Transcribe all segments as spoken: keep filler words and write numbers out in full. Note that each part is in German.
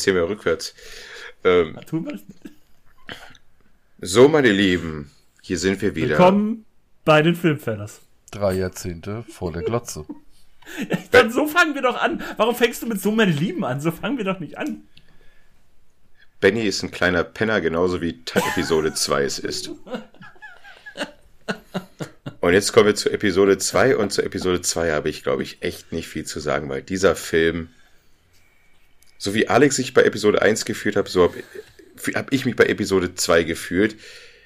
zählen wir rückwärts. Ähm, so, meine Lieben, hier sind wir wieder. Willkommen bei den Filmfellas. Drei Jahrzehnte vor der Glotze. Ja, dann so fangen wir doch an. Warum fängst du mit so, meine Lieben, an? So fangen wir doch nicht an. Benny ist ein kleiner Penner, genauso wie Episode zwei es ist. Und jetzt kommen wir zu Episode zwei, und zu Episode zwei habe ich, glaube ich, echt nicht viel zu sagen, weil dieser Film, so wie Alex sich bei Episode eins gefühlt hat, so habe hab ich mich bei Episode zwei gefühlt.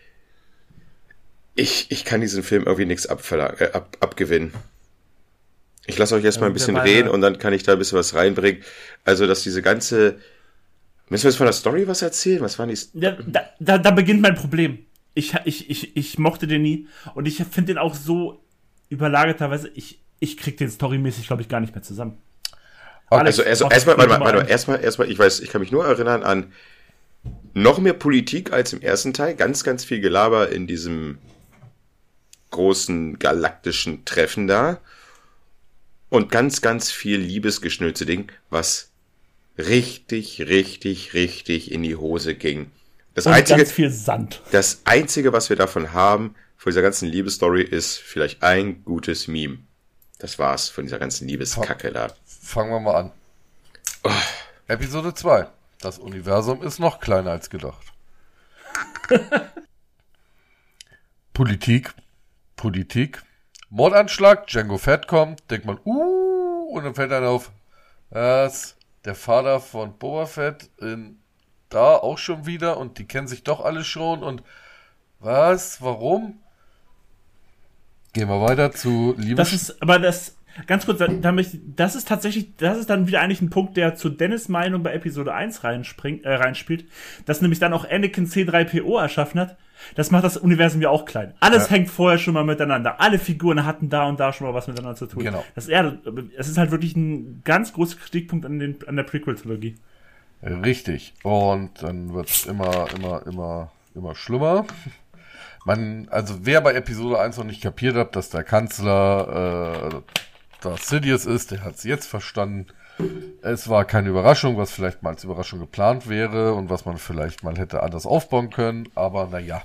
Ich, ich kann diesen Film irgendwie nichts abverlang- äh, ab, abgewinnen. Ich lasse euch erstmal ein bisschen reden und dann kann ich da ein bisschen was reinbringen. Also, dass diese ganze... Müssen wir jetzt von der Story was erzählen? Was waren die... St- ja, da, da, da beginnt mein Problem. Ich, ich, ich, ich mochte den nie und ich finde den auch so überlagerterweise, ich, ich krieg den storymäßig, glaube ich, gar nicht mehr zusammen. Okay, Alex, also, also erstmal, warte mal, warte mal, erstmal, erstmal, ich weiß, ich kann mich nur erinnern an noch mehr Politik als im ersten Teil, ganz, ganz viel Gelaber in diesem großen galaktischen Treffen da und ganz, ganz viel liebesgeschnülze Ding, was richtig, richtig, richtig in die Hose ging. Das und einzige, ganz viel Sand. Das Einzige, was wir davon haben, von dieser ganzen Liebesstory, ist vielleicht ein gutes Meme. Das war's von dieser ganzen Liebeskacke da. Fangen wir mal an. Oh. Episode zwei. Das Universum ist noch kleiner als gedacht. Politik. Politik. Mordanschlag. Jango Fett kommt. Denkt man, uh, und dann fällt dann auf, dass der Vater von Boba Fett in da auch schon wieder und die kennen sich doch alle schon und was, warum? Gehen wir weiter zu Liebe. Das ist, aber das, ganz kurz, damit, das ist tatsächlich, das ist dann wieder eigentlich ein Punkt, der zu Dennis' Meinung bei Episode eins reinspringt, äh, reinspielt, dass nämlich dann auch Anakin C drei P O erschaffen hat. Das macht das Universum ja auch klein. Alles ja. hängt vorher schon mal miteinander. Alle Figuren hatten da und da schon mal was miteinander zu tun. Genau. Das ist, eher, es ist halt wirklich ein ganz großer Kritikpunkt an, den, an der Prequel-Trilogie. Richtig. Und dann wird es immer, immer, immer, immer schlimmer. Man, also wer bei Episode eins noch nicht kapiert hat, dass der Kanzler äh, Darth Sidious ist, der hat es jetzt verstanden. Es war keine Überraschung, was vielleicht mal als Überraschung geplant wäre und was man vielleicht mal hätte anders aufbauen können. Aber naja.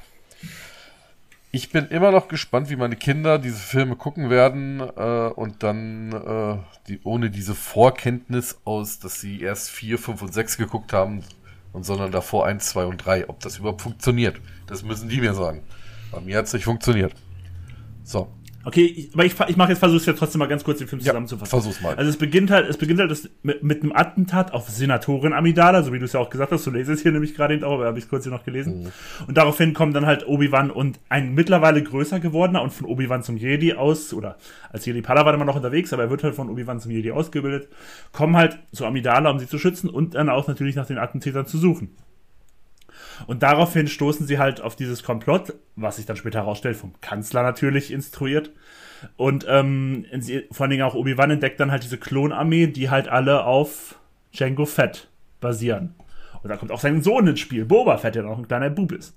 Ich bin immer noch gespannt, wie meine Kinder diese Filme gucken werden äh, und dann äh, die, ohne diese Vorkenntnis aus, dass sie erst vier, fünf und sechs geguckt haben und sondern davor eins, zwei und drei, ob das überhaupt funktioniert. Das müssen die mir sagen. Bei mir hat es nicht funktioniert. So. Okay, ich, aber ich, ich mache jetzt, versuche es ja trotzdem mal ganz kurz den Film ja, zusammenzufassen. Versuch's mal. Also es beginnt halt, es beginnt halt das, mit, mit einem Attentat auf Senatorin Amidala, so wie du es ja auch gesagt hast, du lesest es hier nämlich gerade eben auch, aber habe ich es kurz hier noch gelesen. Mhm. Und daraufhin kommen dann halt Obi-Wan und ein mittlerweile größer gewordener und von Obi-Wan zum Jedi aus, oder als Jedi Padawan immer noch unterwegs, aber er wird halt von Obi-Wan zum Jedi ausgebildet, kommen halt zu Amidala, um sie zu schützen und dann auch natürlich nach den Attentätern zu suchen. Und daraufhin stoßen sie halt auf dieses Komplott, was sich dann später herausstellt, vom Kanzler natürlich instruiert. Und ähm, sie, vor allen Dingen auch Obi-Wan entdeckt dann halt diese Klonarmee, die halt alle auf Jango Fett basieren. Und da kommt auch sein Sohn ins Spiel, Boba Fett, der noch ein kleiner Bub ist.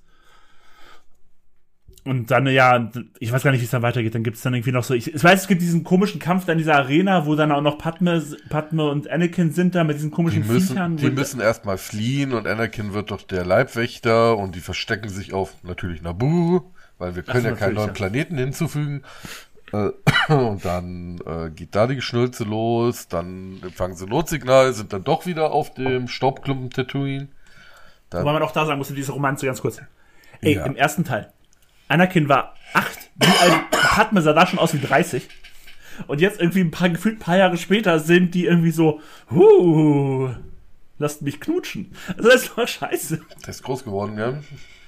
Und dann, ja, ich weiß gar nicht, wie es dann weitergeht. Dann gibt es dann irgendwie noch so, ich, ich weiß, es gibt diesen komischen Kampf da in dieser Arena, wo dann auch noch Padme, Padme und Anakin sind da mit diesen komischen die müssen, Viechern. Die müssen erstmal fliehen und Anakin wird doch der Leibwächter und die verstecken sich auf natürlich Naboo, weil wir können ja keinen neuen Planeten hinzufügen. Und dann äh, geht da die Geschnulze los, dann empfangen sie Notsignal, sind dann doch wieder auf dem Staubklumpen Tatooine. Wobei man auch da sagen muss, diese Romanze ganz kurz. Ey, ja. Im ersten Teil. Anakin war acht, wie alt, Padme sah da schon aus wie dreißig. Und jetzt irgendwie ein paar, gefühlt ein paar Jahre später sind die irgendwie so, huh, lasst mich knutschen. Also das ist doch scheiße. Der ist groß geworden, ja.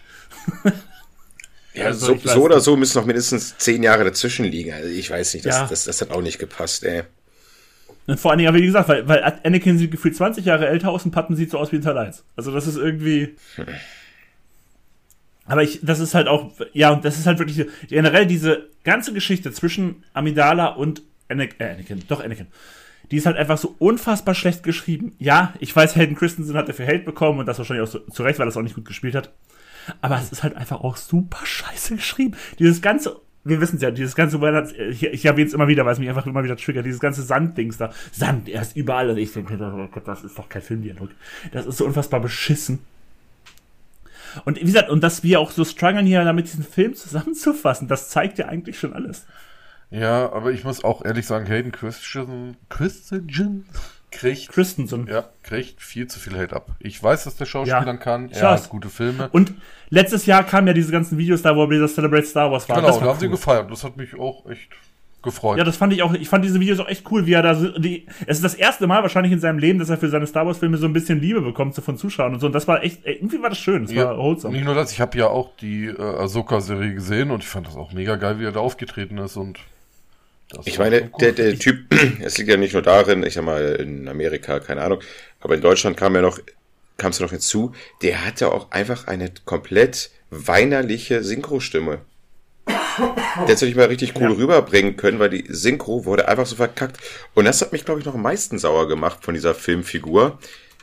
Ja, also, so, so oder so müssen noch mindestens zehn Jahre dazwischen liegen. Also ich weiß nicht, das, ja. das, das hat auch nicht gepasst, ey. Und vor allen Dingen, wie gesagt, weil, weil Anakin sieht gefühlt zwanzig Jahre älter aus und Padme sieht so aus wie in Teil eins. Also das ist irgendwie... Hm. Aber ich, das ist halt auch, ja, und das ist halt wirklich, generell diese ganze Geschichte zwischen Amidala und Anakin, äh, Anakin, doch Anakin, die ist halt einfach so unfassbar schlecht geschrieben. Ja, ich weiß, Hayden Christensen hat dafür Hate bekommen und das wahrscheinlich auch so, zu Recht, weil er das auch nicht gut gespielt hat. Aber es ist halt einfach auch super scheiße geschrieben. Dieses ganze, wir wissen es ja, dieses ganze, ich, ich erwähne es immer wieder, weil es mich einfach immer wieder triggert, dieses ganze Sanddings da. Sand, er ist überall. Und ich denke, oh Gott, das ist doch kein Filmdialog. Das ist so unfassbar beschissen. Und wie gesagt, und dass wir auch so strugglen hier damit, diesen Film zusammenzufassen, das zeigt ja eigentlich schon alles. Ja, aber ich muss auch ehrlich sagen, Hayden Christensen, Christensen kriegt, Christensen. Ja, kriegt viel zu viel Hate ab. Ich weiß, dass der Schauspieler ja, kann, er Schaß. hat gute Filme. Und letztes Jahr kamen ja diese ganzen Videos da, wo wir das Celebrate Star Wars waren. Genau, das war da haben cool. sie gefeiert. Das hat mich auch echt gefreut. Ja, das fand ich auch, ich fand diese Videos auch echt cool, wie er da, die, es ist das erste Mal wahrscheinlich in seinem Leben, dass er für seine Star Wars Filme so ein bisschen Liebe bekommt, so von Zuschauern und so, und das war echt, irgendwie war das schön, das ja, war wholesome. Nicht nur das, ich habe ja auch die äh, Ahsoka-Serie gesehen und ich fand das auch mega geil, wie er da aufgetreten ist und das ich meine, cool. der, der Typ, es liegt ja nicht nur darin, ich sag mal, in Amerika, keine Ahnung, aber in Deutschland kam ja noch, kam es ja noch hinzu, der hatte auch einfach eine komplett weinerliche Synchro-Stimme. Der hätte nicht mal richtig cool ja. rüberbringen können, weil die Synchro wurde einfach so verkackt. Und das hat mich, glaube ich, noch am meisten sauer gemacht von dieser Filmfigur.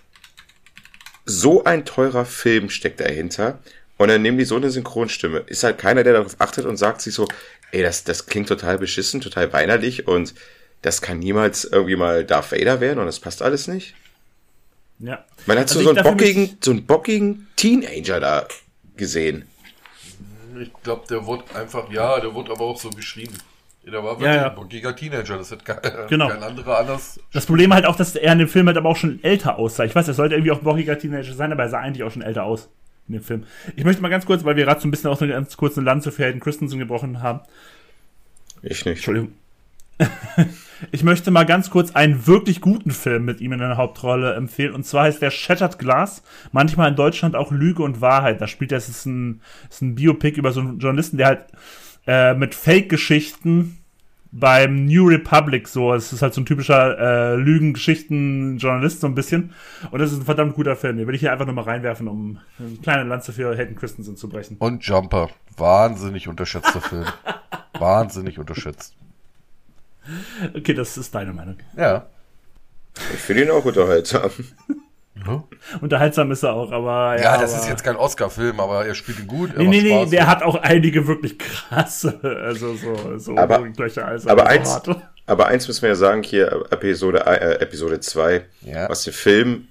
So ein teurer Film steckt dahinter. Und dann nehmen die so eine Synchronstimme. Ist halt keiner, der darauf achtet und sagt sich so, ey, das, das klingt total beschissen, total weinerlich und das kann niemals irgendwie mal Darth Vader werden und das passt alles nicht. Ja. Man hat also so, so, einen bockigen, so einen bockigen Teenager da gesehen. Ich glaube, der wurde einfach, ja, der wurde aber auch so geschrieben. Der war wirklich ja, ja. ein bockiger Teenager, das hat kein, genau. kein anderer anders. Das Problem halt auch, dass er in dem Film halt aber auch schon älter aussah. Ich weiß, er sollte irgendwie auch ein bockiger Teenager sein, aber er sah eigentlich auch schon älter aus in dem Film. Ich möchte mal ganz kurz, weil wir gerade so ein bisschen auch eine ganz kurze Lanze für Hayden Christensen gebrochen haben. Ich nicht. Entschuldigung. Ich möchte mal ganz kurz einen wirklich guten Film mit ihm in der Hauptrolle empfehlen. Und zwar heißt der Shattered Glass. Manchmal in Deutschland auch Lüge und Wahrheit. Da spielt er, es ist ein, ist ein Biopic über so einen Journalisten, der halt äh, mit Fake-Geschichten beim New Republic so, es ist halt so ein typischer äh, Lügen-Geschichten-Journalist so ein bisschen. Und das ist ein verdammt guter Film. Den will ich hier einfach nur mal reinwerfen, um eine kleine Lanze für Hayden Christensen zu brechen. Und Jumper. Wahnsinnig unterschätzter Film. Wahnsinnig unterschätzt. Okay, das ist deine Meinung. Ja. Ich finde ihn auch unterhaltsam. Ja. Unterhaltsam ist er auch, aber... Ja, ja das aber, ist jetzt kein Oscar-Film, aber er spielt ihn gut. Er nee, nee, nee, Spaß der mit. hat auch einige wirklich krasse, also so, so aber, gleiche als aber, eins, aber eins müssen wir ja sagen, hier Episode äh, Episode zwei, ja. aus dem Film,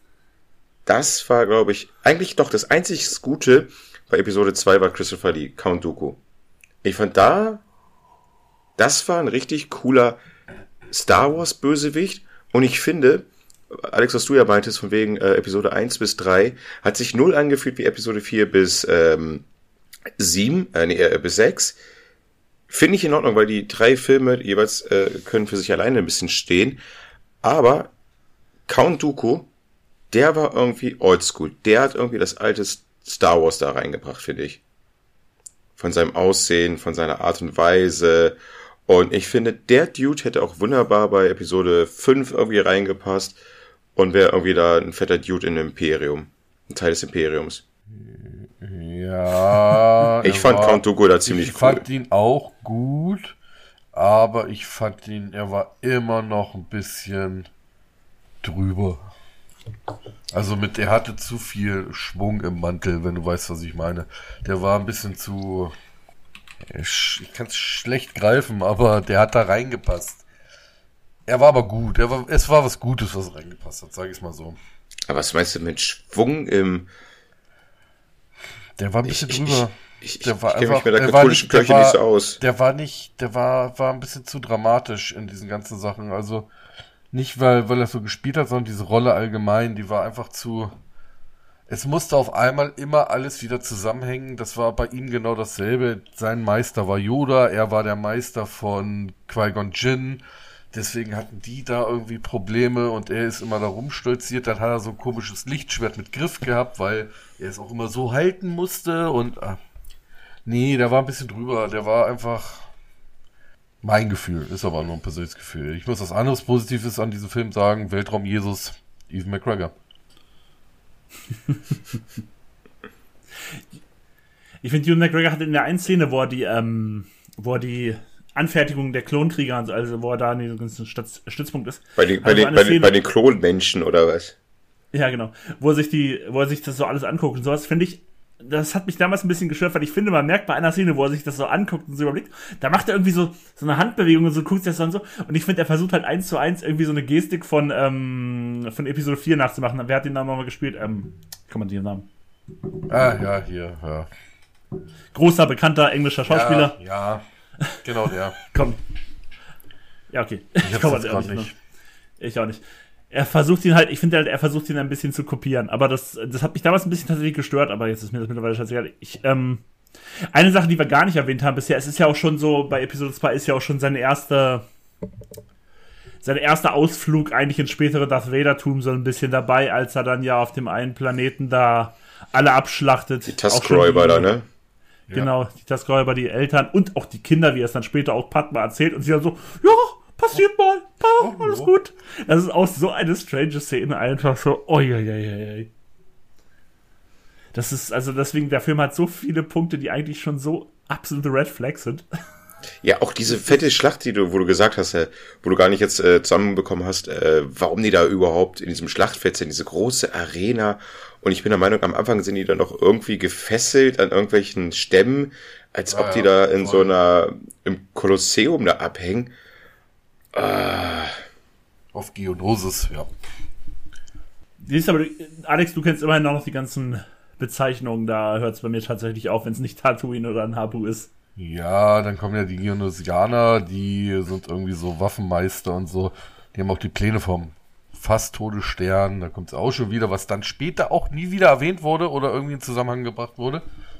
das war, glaube ich, eigentlich doch das einzig Gute bei Episode zwei war Christopher Lee, Count Dooku. Ich fand da, das war ein richtig cooler Star Wars Bösewicht und ich finde, Alex, was du ja meintest, von wegen äh, Episode eins bis drei, hat sich null angefühlt wie Episode vier bis ähm, sieben, äh, nee, äh, bis sechs. Finde ich in Ordnung, weil die drei Filme jeweils äh, können für sich alleine ein bisschen stehen. Aber Count Dooku, der war irgendwie oldschool. Der hat irgendwie das alte Star Wars da reingebracht, finde ich. Von seinem Aussehen, von seiner Art und Weise. Und ich finde, der Dude hätte auch wunderbar bei Episode fünf irgendwie reingepasst und wäre irgendwie da ein fetter Dude in dem Imperium. Ein Teil des Imperiums. Ja. Ich fand war, Count Dooku da ziemlich ich cool. Ich fand ihn auch gut, aber ich fand ihn, er war immer noch ein bisschen drüber. Also mit, er hatte zu viel Schwung im Mantel, wenn du weißt, was ich meine. Der war ein bisschen zu... Ich kann es schlecht greifen, aber der hat da reingepasst. Er war aber gut. Er war, es war was Gutes, was reingepasst hat, sage ich mal so. Aber was meinst du mit Schwung im... Der war ein bisschen ich, drüber. Ich, ich, der ich, war ich kenne mich einfach, mit der der katholischen war nicht, Kirche der war, nicht so aus. Der war nicht, der war, war ein bisschen zu dramatisch in diesen ganzen Sachen. Also nicht, weil, weil er so gespielt hat, sondern diese Rolle allgemein, die war einfach zu... Es musste auf einmal immer alles wieder zusammenhängen. Das war bei ihm genau dasselbe. Sein Meister war Yoda, er war der Meister von Qui-Gon Jinn. Deswegen hatten die da irgendwie Probleme und er ist immer da rumstolziert. Dann hat er so ein komisches Lichtschwert mit Griff gehabt, weil er es auch immer so halten musste. Und ah, nee, der war ein bisschen drüber. Der war einfach mein Gefühl. Ist aber nur ein persönliches Gefühl. Ich muss was anderes Positives an diesem Film sagen. Weltraum Jesus, Ewan McGregor. Ich finde, Ewan McGregor hat in der einen Szene, wo er die, ähm, wo er die Anfertigung der Klonkrieger, also wo er da an diesem Stützpunkt ist. Bei den, bei den, bei den, bei den Klonmenschen oder was? Ja, genau. Wo er sich die, wo er sich das so alles anguckt und sowas, finde ich, das hat mich damals ein bisschen gestört, weil ich finde, man merkt bei einer Szene, wo er sich das so anguckt und so überlegt, da macht er irgendwie so, so eine Handbewegung und so guckt sich das dann so. Und ich finde, er versucht halt eins zu eins irgendwie so eine Gestik von, ähm, von Episode vier nachzumachen. Wer hat den Namen nochmal gespielt? Ähm, kann man den Namen? Ah, ja, hier, ja. Großer, bekannter englischer Schauspieler. Ja, ja. Genau der. Komm. Ja, okay. Ich, ich komme jetzt nicht. nicht. Ich auch nicht. Er versucht ihn halt, ich finde halt, er versucht ihn ein bisschen zu kopieren. Aber das, das hat mich damals ein bisschen tatsächlich gestört, aber jetzt ist mir das mittlerweile scheißegal. Ich, ähm, eine Sache, die wir gar nicht erwähnt haben bisher, es ist ja auch schon so, bei Episode zwei ist ja auch schon seine erste, sein erster Ausflug eigentlich ins spätere Darth Vader-Tum so ein bisschen dabei, als er dann ja auf dem einen Planeten da alle abschlachtet. Die Taskräuber da, ne? Genau, die Taskräuber, die Eltern und auch die Kinder, wie er es dann später auch Padma erzählt und sie dann so, ja, passiert mal, pa, alles oh, gut. Das ist auch so eine strange Szene, einfach so, oi, oi, oi, oi. Das ist, also deswegen, der Film hat so viele Punkte, die eigentlich schon so absolute Red Flags sind. Ja, auch diese fette Schlacht, die du, wo du gesagt hast, äh, wo du gar nicht jetzt äh, zusammenbekommen hast, äh, warum die da überhaupt in diesem Schlachtfeld sind, diese große Arena. Und ich bin der Meinung, am Anfang sind die dann noch irgendwie gefesselt an irgendwelchen Stämmen, als ob ja, die da in voll. so einer, im Kolosseum da abhängen. Ah. Auf Geonosis, ja. Siehst aber, Alex, du kennst immerhin noch die ganzen Bezeichnungen, da hört es bei mir tatsächlich auf, wenn es nicht Tatooine oder ein Habu ist. Ja, dann kommen ja die Geonosianer, die sind irgendwie so Waffenmeister und so. Die haben auch die Pläne vom fast Todesstern, da kommt es auch schon wieder, was dann später auch nie wieder erwähnt wurde oder irgendwie in Zusammenhang gebracht wurde.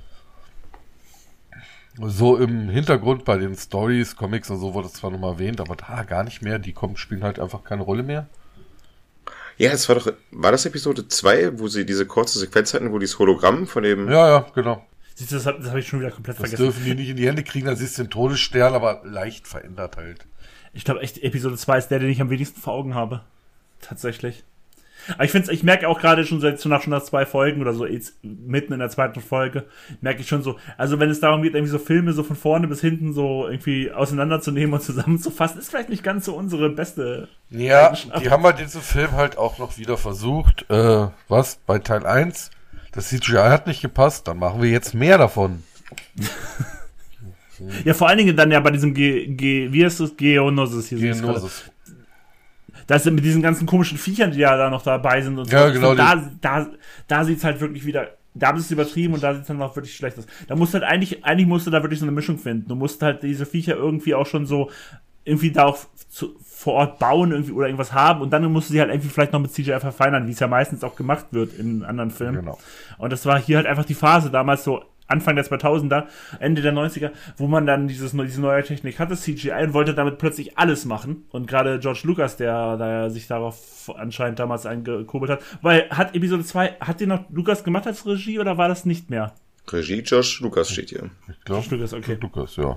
So im Hintergrund bei den Stories, Comics und so wurde es zwar nochmal erwähnt, aber da gar nicht mehr. Die kommen, spielen halt einfach keine Rolle mehr. Ja, es war doch, war das Episode zwei, wo sie diese kurze Sequenz hatten, wo dieses Hologramm von dem... Ja, ja, genau. Siehst du, das habe hab ich schon wieder komplett das vergessen. Das dürfen die nicht in die Hände kriegen, dann siehst du den Todesstern, aber leicht verändert halt. Ich glaube echt, Episode zwei ist der, den ich am wenigsten vor Augen habe. Tatsächlich. Aber ich finde ich merke auch gerade schon seit so nach schon nach zwei Folgen oder so, jetzt mitten in der zweiten Folge, merke ich schon so, also wenn es darum geht, irgendwie so Filme so von vorne bis hinten so irgendwie auseinanderzunehmen und zusammenzufassen, ist vielleicht nicht ganz so unsere beste. Ja, die haben bei diesem Film halt auch noch wieder versucht, äh, was, bei Teil eins, das C G I hat nicht gepasst, dann machen wir jetzt mehr davon. Ja, vor allen Dingen dann ja bei diesem Ge, Ge wie heißt das? Geonosis hier. Geonosis. Das sind mit diesen ganzen komischen Viechern, die ja da noch dabei sind und so. Ja, genau. Da, da, da sieht's halt wirklich wieder, da ist es übertrieben und da sieht's dann auch wirklich schlecht aus. Da musst halt eigentlich, eigentlich musst du da wirklich so eine Mischung finden. Du musst halt diese Viecher irgendwie auch schon so, irgendwie da auch zu, vor Ort bauen irgendwie oder irgendwas haben und dann musst du sie halt irgendwie vielleicht noch mit C G I verfeinern, wie es ja meistens auch gemacht wird in anderen Filmen. Genau. Und das war hier halt einfach die Phase damals so, Anfang der zweitausender, Ende der neunziger, wo man dann dieses, diese neue Technik hatte, C G I, und wollte damit plötzlich alles machen. Und gerade George Lucas, der, der sich darauf anscheinend damals eingekurbelt hat, weil hat Episode zwei, hat den noch Lucas gemacht als Regie oder war das nicht mehr? Regie George Lucas steht hier. Ich glaube, Lucas, okay. Lucas, ja.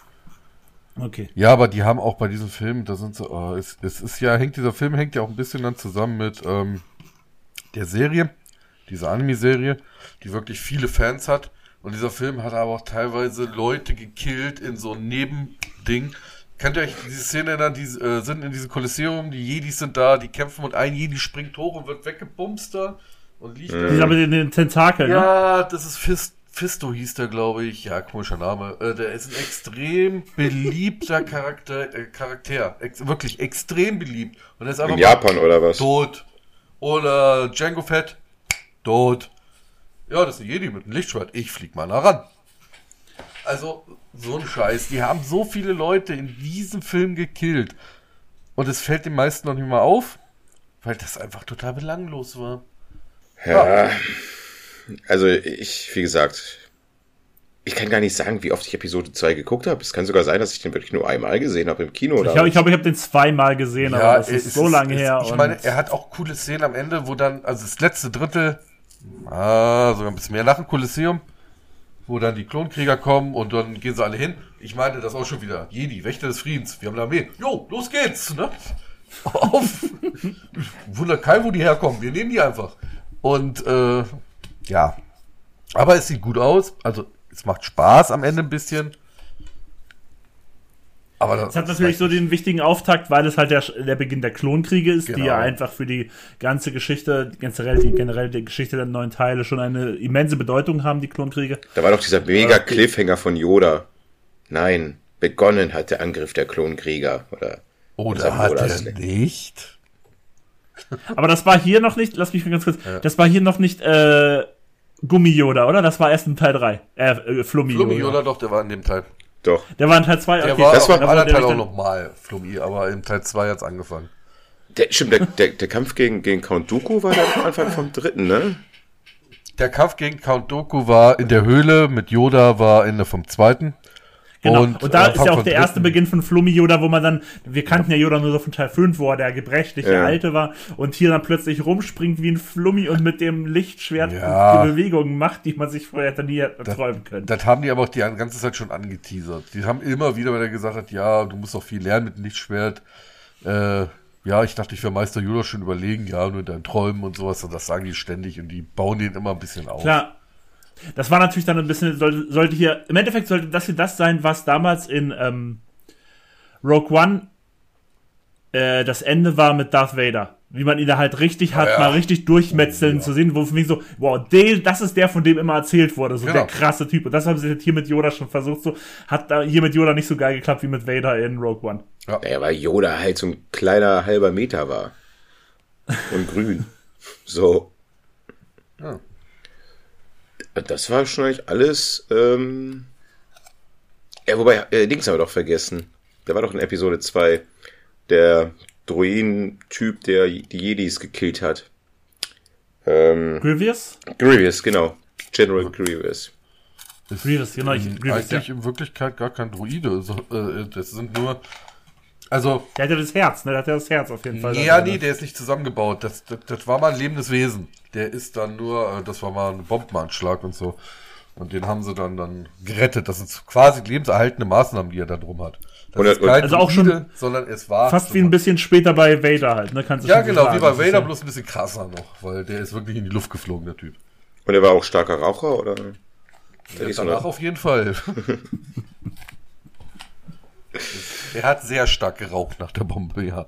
Okay. Ja, aber die haben auch bei diesem Film, da sind so, oh, es, es ist ja, hängt, dieser Film hängt ja auch ein bisschen dann zusammen mit ähm, der Serie, dieser Anime-Serie, die wirklich viele Fans hat. Und dieser Film hat aber auch teilweise Leute gekillt in so einem Nebending. Könnt ihr euch diese Szene erinnern, die äh, sind in diesem Kolosseum, die Jedis sind da, die kämpfen und ein Jedi springt hoch und wird weggebumst da und liegt mhm. da. Die haben mit den Tentakeln, ja, ne? Das ist Fist, Fisto hieß der, glaube ich. Ja, komischer Name. Äh, der ist ein extrem beliebter Charakter, äh, Charakter. Ex- wirklich extrem beliebt. Und er ist einfach in Japan oder was? Tot. Oder Jango Fett. Tot. Ja, das ist ein Jedi mit einem Lichtschwert. Ich flieg mal nah ran. Also, so ein Scheiß. Die haben so viele Leute in diesem Film gekillt. Und es fällt den meisten noch nicht mal auf, weil das einfach total belanglos war. Ja, ja. Also ich, wie gesagt, ich kann gar nicht sagen, wie oft ich Episode zwei geguckt habe. Es kann sogar sein, dass ich den wirklich nur einmal gesehen habe im Kino. Oder ich glaube, ich, glaub, ich habe den zweimal gesehen, ja, aber das ist so lange ist, her. Ich meine, er hat auch coole Szenen am Ende, wo dann, also das letzte Drittel, ah, sogar ein bisschen mehr nach dem Kolosseum, wo dann die Klonkrieger kommen und dann gehen sie alle hin. Ich meine, das auch schon wieder. Jedi, Wächter des Friedens. Wir haben eine Armee. Jo, los geht's, ne? Auf! Wundert kein, wo die herkommen. Wir nehmen die einfach. Und, äh, ja. Aber es sieht gut aus. Also, es macht Spaß am Ende ein bisschen. Aber das, das hat natürlich so den wichtigen Auftakt, weil es halt der, der Beginn der Klonkriege ist, genau. die ja einfach für die ganze Geschichte, generell die, generell die Geschichte der neuen Teile schon eine immense Bedeutung haben, die Klonkriege. Da war doch dieser mega Cliffhanger von Yoda. Nein, begonnen hat der Angriff der Klonkrieger. Oder, oder hat er nicht? Aber das war hier noch nicht, lass mich mal ganz kurz, ja. das war hier noch nicht äh, Gummi-Yoda, oder? Das war erst in Teil drei. Äh, äh Flummi-Yoda. Flummi-Yoda, doch, der war in dem Teil. Doch. Der war in Teil zwei. Der okay. war das war im anderen Teil auch nochmal Flummi, aber im Teil zwei hat's angefangen. Der, stimmt, der, der, der Kampf gegen, gegen Count Dooku war dann am Anfang vom dritten, ne? Der Kampf gegen Count Dooku war in der Höhle, mit Yoda war Ende vom zweiten. Genau, und, und da ist ja auch der erste Beginn von Flummi Yoda, wo man dann, wir kannten ja Yoda nur so von Teil fünf, wo er der gebrechliche ja. Alte war und hier dann plötzlich rumspringt wie ein Flummi und mit dem Lichtschwert ja. die Bewegungen macht, die man sich vorher nie hätte träumen können. Das haben die aber auch die ganze Zeit schon angeteasert. Die haben immer wieder, wenn er gesagt hat, ja, du musst auch viel lernen mit dem Lichtschwert. Äh, ja, ich dachte, ich wäre Meister Yoda schon überlegen, ja, nur in deinen Träumen und sowas, und das sagen die ständig und die bauen den immer ein bisschen auf. Klar. Das war natürlich dann ein bisschen, sollte, sollte hier, im Endeffekt sollte das hier das sein, was damals in ähm, Rogue One äh, das Ende war mit Darth Vader. Wie man ihn da halt richtig hat, ja. mal richtig durchmetzeln ja. zu sehen, wo für mich so, wow, der, das ist der, von dem immer erzählt wurde, so genau. der krasse Typ. Und das haben sie hier mit Yoda schon versucht, so, hat da hier mit Yoda nicht so geil geklappt wie mit Vader in Rogue One. Ja, ja weil Yoda halt so ein kleiner halber Meter war. Und grün. So. Ja. Das war schon eigentlich alles, ähm, ja, wobei, äh, Dings haben wir doch vergessen. Der war doch in Episode zwei. Der Droiden-Typ, der die Jedis gekillt hat. Ähm, Grievous? Grievous, genau. General ja. Grievous. Das Grievous, genau. Ich, Grievous, eigentlich ja. in Wirklichkeit gar kein Droide. So, äh, das sind nur, also... Der hat ja das Herz, ne? Der hat ja das Herz auf jeden Fall. Ja, nee, der ist nicht zusammengebaut. Das, das, das war mal ein lebendes Wesen. Der ist dann nur, das war mal ein Bombenanschlag und so. Und den haben sie dann, dann gerettet. Das sind quasi lebenserhaltende Maßnahmen, die er da drum hat. Das und, ist kein also auch schon, sondern es war... Fast wie ein bisschen später bei Vader halt, ne? Kannst du ja, genau, wie bei Vader, bloß ein bisschen krasser noch. Weil der ist wirklich in die Luft geflogen, der Typ. Und er war auch starker Raucher, oder? Ja, danach auf jeden Fall. Er hat sehr stark geraucht nach der Bombe, ja.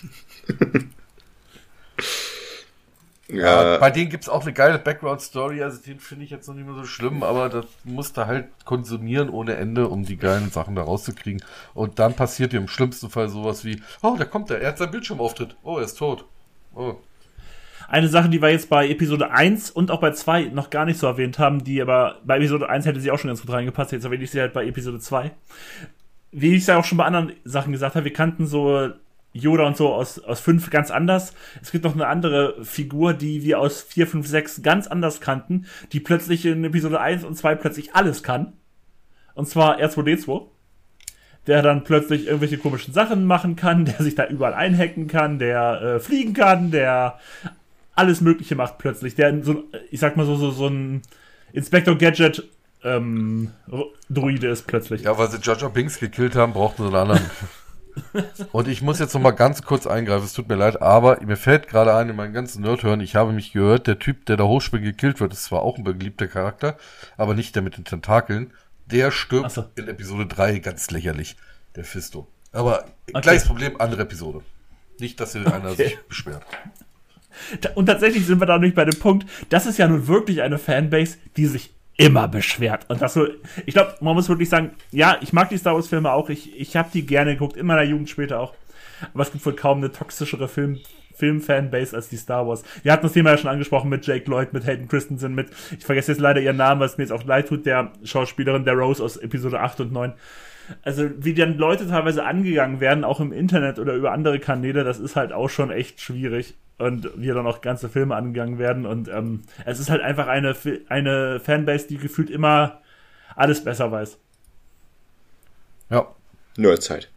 Ja, bei denen gibt's auch eine geile Background-Story, also den finde ich jetzt noch nicht mehr so schlimm, aber das musst du halt konsumieren ohne Ende, um die geilen Sachen da rauszukriegen. Und dann passiert dir im schlimmsten Fall sowas wie, oh, da kommt er, er hat seinen Bildschirmauftritt, oh, er ist tot. Oh. Eine Sache, die wir jetzt bei Episode eins und auch bei zwei noch gar nicht so erwähnt haben, die aber bei Episode eins hätte sie auch schon ganz gut reingepasst, jetzt erwähne ich sie halt bei Episode zwei. Wie ich es ja auch schon bei anderen Sachen gesagt habe, wir kannten so Yoda und so aus, aus fünf ganz anders. Es gibt noch eine andere Figur, die wir aus vier, fünf, sechs ganz anders kannten, die plötzlich in Episode eins und zwei plötzlich alles kann. Und zwar R zwei D zwei. Der dann plötzlich irgendwelche komischen Sachen machen kann, der sich da überall einhacken kann, der äh, fliegen kann, der alles Mögliche macht plötzlich. Der so, ich sag mal so, so, so ein Inspector Gadget ähm, Droide ist plötzlich. Ja, weil sie Jar Jar Binks gekillt haben, brauchten sie einen anderen. Und ich muss jetzt noch mal ganz kurz eingreifen, es tut mir leid, aber mir fällt gerade ein, in meinem ganzen Nerdhören, ich habe mich gehört, der Typ, der da hochspringt, gekillt wird, ist zwar auch ein beliebter Charakter, aber nicht der mit den Tentakeln, der stirbt so. In Episode drei ganz lächerlich, der Fisto. Aber okay. Gleiches Problem, andere Episode. Nicht, dass hier okay. einer sich beschwert. Und tatsächlich sind wir da nicht bei dem Punkt, das ist ja nun wirklich eine Fanbase, die sich immer beschwert. Und das so, ich glaube, man muss wirklich sagen, ja, ich mag die Star Wars Filme auch, ich, ich habe die gerne geguckt, in meiner Jugend später auch. Aber es gibt wohl kaum eine toxischere Film, Film-Fanbase als die Star Wars. Wir hatten das Thema ja schon angesprochen mit Jake Lloyd, mit Hayden Christensen, mit, ich vergesse jetzt leider ihren Namen, was mir jetzt auch leid tut, der Schauspielerin der Rose aus Episode acht und neun. Also, wie dann Leute teilweise angegangen werden, auch im Internet oder über andere Kanäle, das ist halt auch schon echt schwierig. Und wie dann auch ganze Filme angegangen werden. Und ähm, es ist halt einfach eine, eine Fanbase, die gefühlt immer alles besser weiß. Ja. Nerdzeit.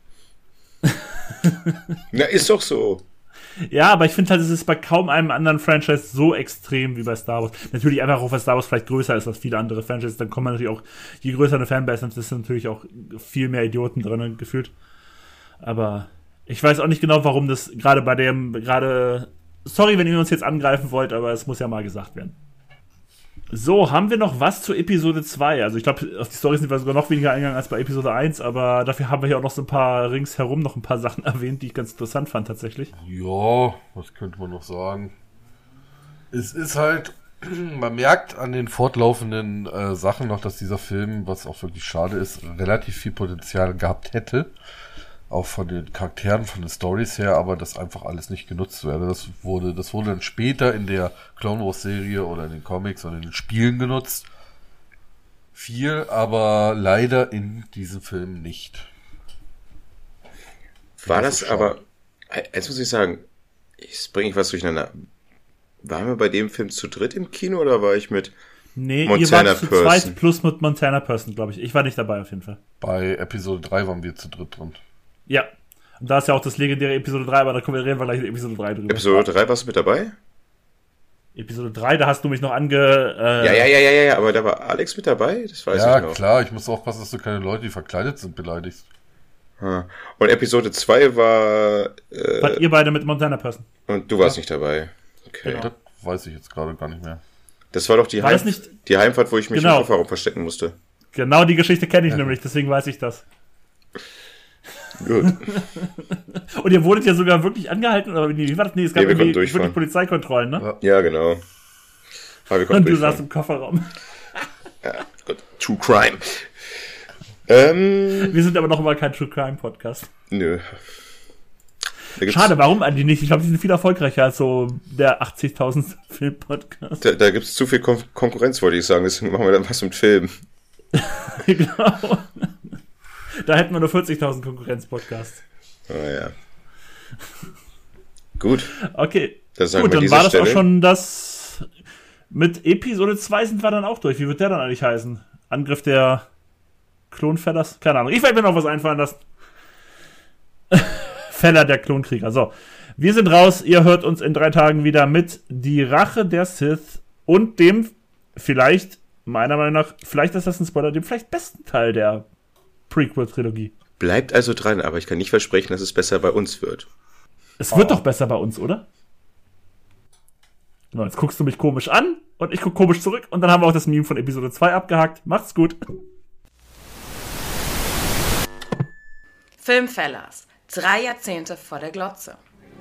Na, ist doch so. Ja, aber ich finde halt, es ist bei kaum einem anderen Franchise so extrem wie bei Star Wars. Natürlich einfach auch, weil Star Wars vielleicht größer ist als viele andere Franchises. Dann kommen natürlich auch, je größer eine Fanbase ist, ist natürlich auch viel mehr Idioten drin gefühlt. Aber ich weiß auch nicht genau, warum das gerade bei dem, gerade... Sorry, wenn ihr uns jetzt angreifen wollt, aber es muss ja mal gesagt werden. So, haben wir noch was zu Episode zwei? Also ich glaube, auf die Story sind wir sogar noch weniger eingegangen als bei Episode eins, aber dafür haben wir hier auch noch so ein paar ringsherum noch ein paar Sachen erwähnt, die ich ganz interessant fand tatsächlich. Ja, was könnte man noch sagen? Es ist halt, man merkt an den fortlaufenden äh, Sachen noch, dass dieser Film, was auch wirklich schade ist, relativ viel Potenzial gehabt hätte. Auch von den Charakteren, von den Storys her, aber das einfach alles nicht genutzt werde. Das wurde, das wurde dann später in der Clone Wars Serie oder in den Comics oder in den Spielen genutzt. Viel, aber leider in diesem Film nicht. War das, das aber, jetzt muss ich sagen, jetzt bringe ich was durcheinander. Waren wir bei dem Film zu dritt im Kino oder war ich mit nee, Montana ihr wart zu zweit plus mit Montana Person, glaube ich. Ich war nicht dabei auf jeden Fall. Bei Episode drei waren wir zu dritt drin. Ja, und da ist ja auch das legendäre Episode drei, aber da kommen wir, reden wir gleich in Episode drei drüber. Episode drei, warst du mit dabei? Episode drei, da hast du mich noch ange... Äh ja, ja, ja, ja, ja, aber da war Alex mit dabei, das weiß ja, ich noch. Ja, klar, ich muss aufpassen, dass du keine Leute, die verkleidet sind, beleidigst. Hm. Und Episode zwei war... Äh, Wart ihr beide mit Montana Person? Und du warst ja. nicht dabei. Okay. Genau. Das weiß ich jetzt gerade gar nicht mehr. Das war doch die, Heim- nicht? die Heimfahrt, wo ich mich genau. im Kofferraum verstecken musste. Genau, die Geschichte kenne ich ja. nämlich, deswegen weiß ich das. Gut. Und ihr wurdet ja sogar wirklich angehalten, oder wie war das? Nee, es gab nee, irgendwie wirklich Polizeikontrollen, ne? Ja, genau. Und du saßt im Kofferraum. Ja, gut. True Crime. Ähm, Wir sind aber noch mal kein True Crime Podcast. Nö. Schade, warum eigentlich nicht? Ich glaube, die sind viel erfolgreicher als so der achtzigtausend Film-Podcast. Da, da gibt es zu viel Kon- Konkurrenz, wollte ich sagen. Deswegen machen wir dann was mit Film. Genau. Da hätten wir nur vierzigtausend Konkurrenz-Podcasts. Ah ja. Gut. Okay. Das sagen Gut, wir dann war das Stelle. auch schon das... Mit Episode zwei sind wir dann auch durch. Wie wird der dann eigentlich heißen? Angriff der Klonfellers? Keine Ahnung. Ich werde mir noch was einfallen lassen. Feller der Klonkrieger. So. Wir sind raus. Ihr hört uns in drei Tagen wieder mit Die Rache der Sith und dem vielleicht, meiner Meinung nach, vielleicht ist das ein Spoiler, dem vielleicht besten Teil der Prequel-Trilogie. Bleibt also dran, aber ich kann nicht versprechen, dass es besser bei uns wird. Es oh. wird doch besser bei uns, oder? Genau, jetzt guckst du mich komisch an und ich guck komisch zurück und dann haben wir auch das Meme von Episode zwei abgehakt. Macht's gut. Filmfellers. Drei Jahrzehnte vor der Glotze.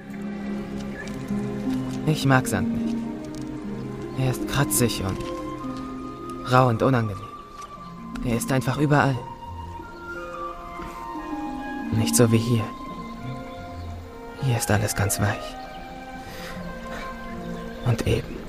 Ich mag Sand nicht. Er ist kratzig und rau und unangenehm. Er ist einfach überall. Nicht so wie hier. Hier ist alles ganz weich. Und eben.